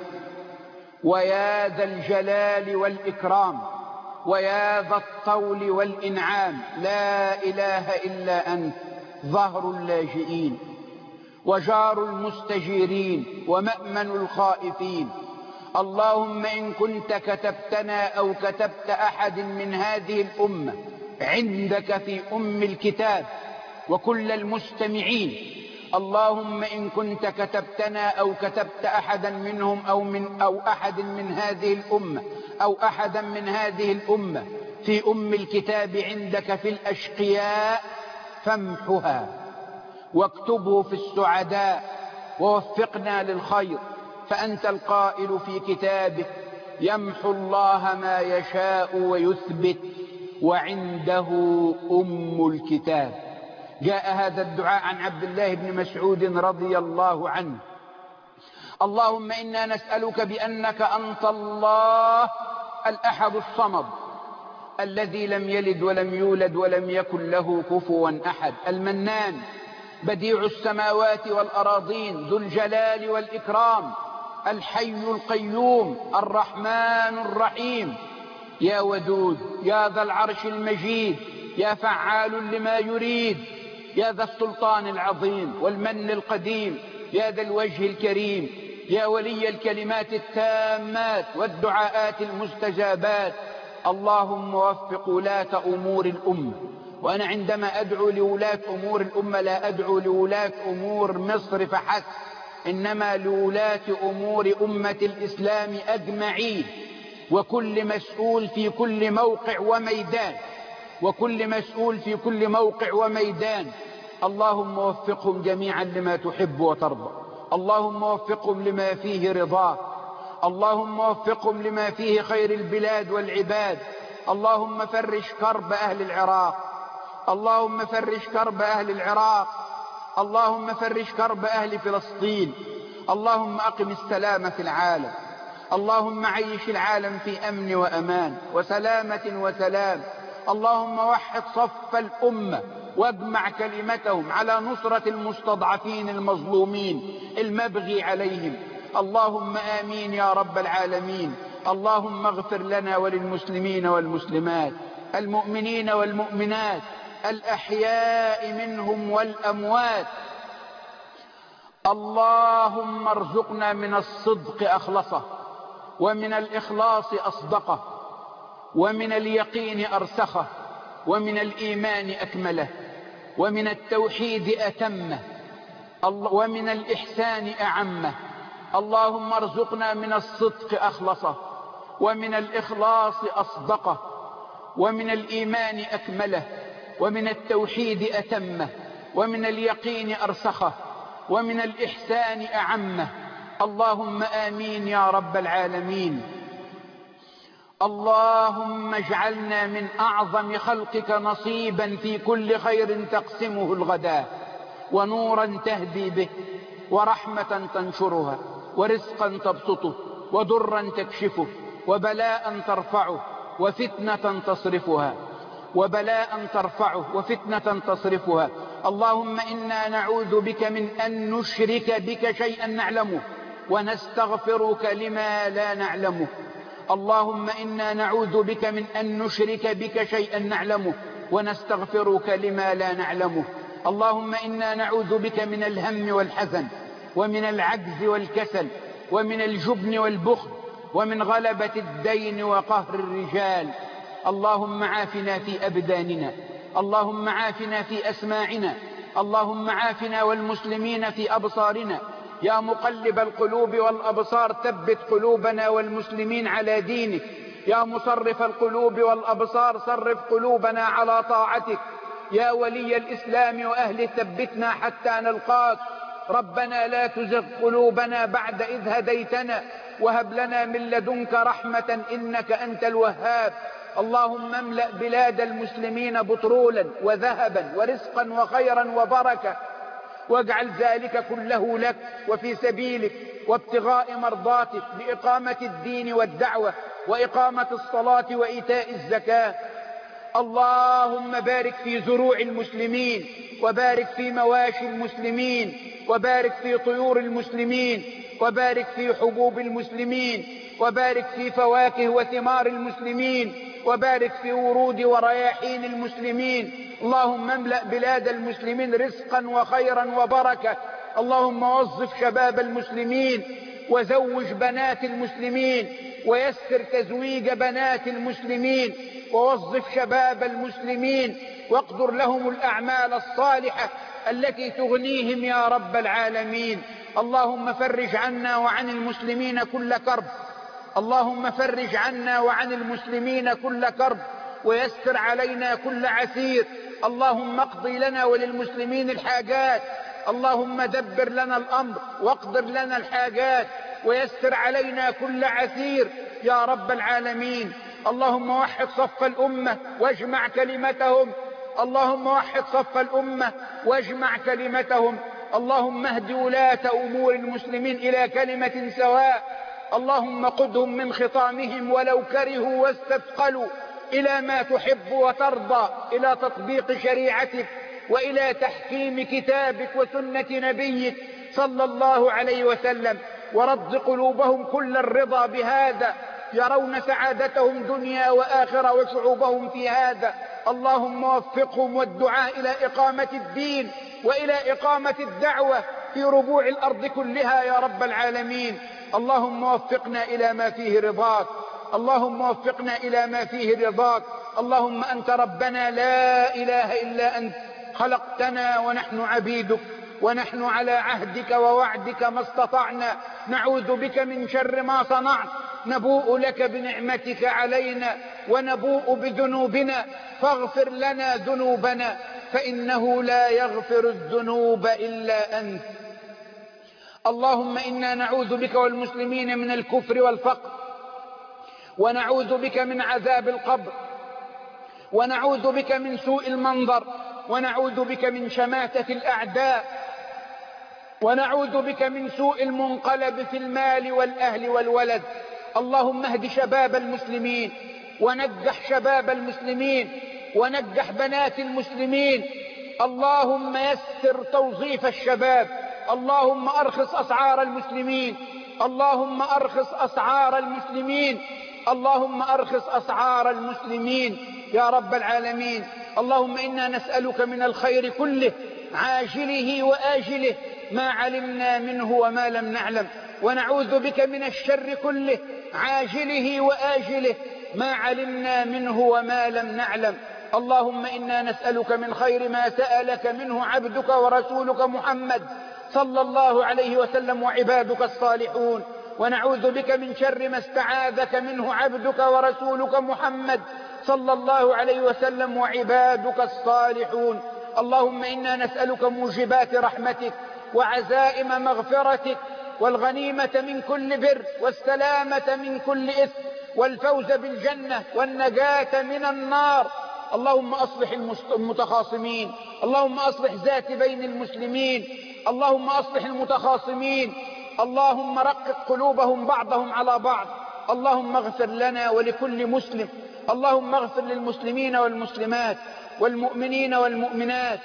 S1: ويا ذا الجلال والإكرام، ويا ذا الطول والإنعام، لا إله إلا أنت، ظهر اللاجئين وجار المستجيرين ومأمن الخائفين. اللهم إن كنت كتبتنا أو كتبت أحد من هذه الأمة عندك في أم الكتاب وكل المستمعين، اللهم إن كنت كتبتنا أو كتبت أحدا منهم أو من أو أحد من هذه الأمة أو أحدا من هذه الأمة في أم الكتاب عندك في الأشقياء فامحها واكتبه في السعداء ووفقنا للخير. فأنت القائل في كتابك: يمحو الله ما يشاء ويثبت وعنده أم الكتاب. جاء هذا الدعاء عن عبد الله بن مسعود رضي الله عنه: اللهم إنا نسألك بأنك أنت الله الأحد الصمد الذي لم يلد ولم يولد ولم يكن له كفوا أحد، المنان بديع السماوات والأراضين ذو الجلال والإكرام، الحي القيوم الرحمن الرحيم، يا ودود يا ذا العرش المجيد، يا فعال لما يريد، يا ذا السلطان العظيم والمن القديم، يا ذا الوجه الكريم، يا ولي الكلمات التامات والدعاءات المستجابات. اللهم وفق ولاة أمور الأمة. وأنا عندما أدعو لولاة أمور الأمة لا أدعو لولاة أمور مصر فحسب، إنما لولاة أمور أمة الإسلام أجمعين، وكل مسؤول في كل موقع وميدان، وكل مسؤول في كل موقع وميدان. اللهم وفقهم جميعا لما تحب وترضى، اللهم وفقهم لما فيه رضاك، اللهم وفقهم لما فيه خير البلاد والعباد. اللهم فرج كرب أهل العراق، اللهم فرج كرب أهل العراق، اللهم فرج كرب أهل فلسطين. اللهم أقم السلام في العالم، اللهم عيش العالم في أمن وأمان وسلامة وسلام. اللهم وحد صف الأمة واجمع كلمتهم على نصرة المستضعفين المظلومين المبغي عليهم. اللهم آمين يا رب العالمين. اللهم اغفر لنا وللمسلمين والمسلمات، المؤمنين والمؤمنات، الأحياء منهم والأموات. اللهم ارزقنا من الصدق أخلصه، ومن الإخلاص أصدقه، ومن اليقين أرسخه، ومن الإيمان أكمله، ومن التوحيد أتمه، ومن الإحسان أعمه. اللهم ارزقنا من الصدق أخلصه، ومن الإخلاص أصدقه، ومن الإيمان أكمله، ومن التوحيد أتمه، ومن اليقين أرسخه، ومن الإحسان أعمه. اللهم آمين يا رب العالمين. اللهم اجعلنا من أعظم خلقك نصيبا في كل خير تقسمه الغداء، ونورا تهدي به، ورحمة تنشرها، ورزقا تبسطه، وضرا تكشفه، وبلاء ترفعه، وفتنة تصرفها، وبلاء ترفعه وفتنة تصرفها. اللهم إنا نعوذ بك من أن نشرك بك شيئا نعلمه، ونستغفرك لما لا نعلمه. اللهم إنا نعوذ بك من أن نشرك بك شيئا نعلمه، ونستغفرك لما لا نعلمه. اللهم إنا نعوذ بك من الهم والحزن، ومن العجز والكسل، ومن الجبن والبخل، ومن غلبة الدين وقهر الرجال. اللهم عافنا في أبداننا، اللهم عافنا في أسماعنا، اللهم عافنا والمسلمين في أبصارنا. يا مقلب القلوب والأبصار ثبت قلوبنا والمسلمين على دينك. يا مصرف القلوب والأبصار صرف قلوبنا على طاعتك. يا ولي الإسلام وأهله ثبتنا حتى نلقاك. ربنا لا تزغ قلوبنا بعد إذ هديتنا، وهب لنا من لدنك رحمة إنك أنت الوهاب. اللهم املأ بلاد المسلمين بترولا وذهبا ورزقا وخيرا وبركة، واجعل ذلك كله لك وفي سبيلك وابتغاء مرضاتك، بإقامة الدين والدعوة، وإقامة الصلاة وإيتاء الزكاة. اللهم بارك في زروع المسلمين، وبارك في مواشي المسلمين، وبارك في طيور المسلمين، وبارك في حبوب المسلمين، وبارك في فواكه وثمار المسلمين، وبارك في ورود ورياحين المسلمين. اللهم املأ بلاد المسلمين رزقا وخيرا وبركة. اللهم وظف شباب المسلمين، وزوج بنات المسلمين، ويسر تزويج بنات المسلمين، ووظف شباب المسلمين، واقدر لهم الأعمال الصالحة التي تغنيهم يا رب العالمين. اللهم فرج عنا وعن المسلمين كل كرب، اللهم فرج عنا وعن المسلمين كل كرب، ويسر علينا كل عسير. اللهم اقضي لنا وللمسلمين الحاجات، اللهم دبر لنا الأمر واقدر لنا الحاجات، ويسر علينا كل عسير يا رب العالمين. اللهم وحد صف الأمة واجمع كلمتهم، اللهم وحد صف الأمة واجمع كلمتهم. اللهم اهد ولاة أمور المسلمين إلى كلمة سواء، اللهم قدهم من خطامهم ولو كرهوا واستثقلوا إلى ما تحب وترضى، إلى تطبيق شريعتك وإلى تحكيم كتابك وسنة نبيك صلى الله عليه وسلم، ورض قلوبهم كل الرضا بهذا، يرون سعادتهم دنيا وآخرة وشعوبهم في هذا. اللهم وفقهم والدعاء إلى إقامة الدين وإلى إقامة الدعوة في ربوع الأرض كلها يا رب العالمين. اللهم وفقنا إلى ما فيه رضاك، اللهم وفقنا إلى ما فيه رضاك. اللهم أنت ربنا لا إله إلا أنت، خلقتنا ونحن عبيدك، ونحن على عهدك ووعدك ما استطعنا، نعوذ بك من شر ما صنعت، نبوء لك بنعمتك علينا ونبوء بذنوبنا، فاغفر لنا ذنوبنا فإنه لا يغفر الذنوب إلا أنت. اللهم إنا نعوذ بك والمسلمين من الكفر والفقر، ونعوذ بك من عذاب القبر، ونعوذ بك من سوء المنظر، ونعوذ بك من شماتة الأعداء، ونعوذ بك من سوء المنقلب في المال والأهل والولد. اللهم اهد شباب المسلمين، ونجح شباب المسلمين، ونجح بنات المسلمين. اللهم يسر توظيف الشباب، اللهم أرخص أسعار المسلمين، اللهم أرخص أسعار المسلمين، اللهم أرخص أسعار المسلمين يا رب العالمين. اللهم إنا نسألك من الخير كله عاجله وآجله ما علمنا منه وما لم نعلم، ونعوذ بك من الشر كله عاجله وآجله ما علمنا منه وما لم نعلم. اللهم إنا نسألك من خير ما سألك منه عبدك ورسولك محمد صلى الله عليه وسلم وعبادك الصالحون، ونعوذ بك من شر ما استعاذك منه عبدك ورسولك محمد صلى الله عليه وسلم وعبادك الصالحون. اللهم إنا نسألك موجبات رحمتك وعزائم مغفرتك، والغنيمة من كل بر، والسلامة من كل إثم، والفوز بالجنة، والنجاة من النار. اللهم أصلح المتخاصمين، اللهم أصلح ذات بين المسلمين، اللهم أصلح المتخاصمين، اللهم رقق قلوبهم بعضهم على بعض. اللهم اغفر لنا ولكل مسلم، اللهم اغفر للمسلمين والمسلمات والمؤمنين والمؤمنات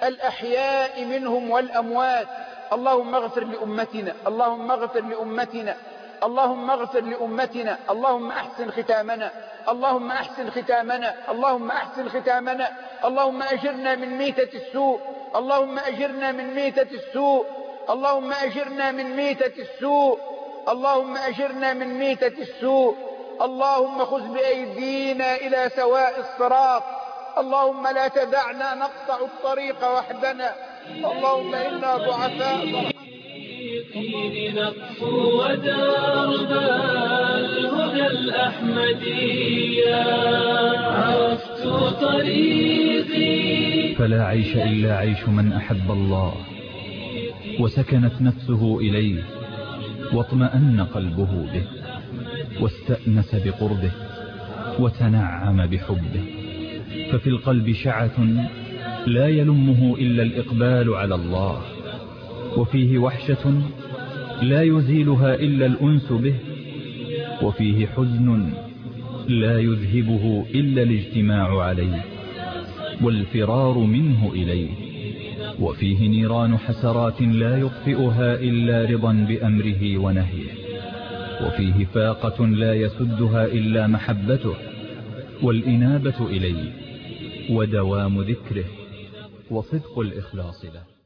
S1: الأحياء منهم والأموات. اللهم اغفر لأمتنا، اللهم اغفر لأمتنا، اللهم اغفر لأمتنا. اللهم أحسن ختامنا، اللهم أحسن ختامنا، اللهم أحسن ختامنا. اللهم أجرنا من ميتة السوء، اللهم أجرنا من ميتة السوء، اللهم أجرنا من ميتة السوء، اللهم أجرنا من ميتة السوء. اللهم خذ بأيدينا إلى سواء الصراط، اللهم لا تدعنا نقطع الطريق وحدنا، اللهم إنا ضعفاء.
S2: نقفو ودرب الهدى الأحمدية، عرفت طريقي.
S3: فلا عيش إلا عيش من أحب الله وسكنت نفسه إليه، واطمأن قلبه به، واستأنس بقربه، وتنعم بحبه. ففي القلب شعة لا يلمه إلا الإقبال على الله، وفيه وحشة لا يزيلها إلا الأنس به، وفيه حزن لا يذهبه إلا الاجتماع عليه والفرار منه إليه، وفيه نيران حسرات لا يطفئها إلا رضا بأمره ونهيه، وفيه فاقة لا يسدها إلا محبته والإنابة إليه ودوام ذكره وصدق الإخلاص له.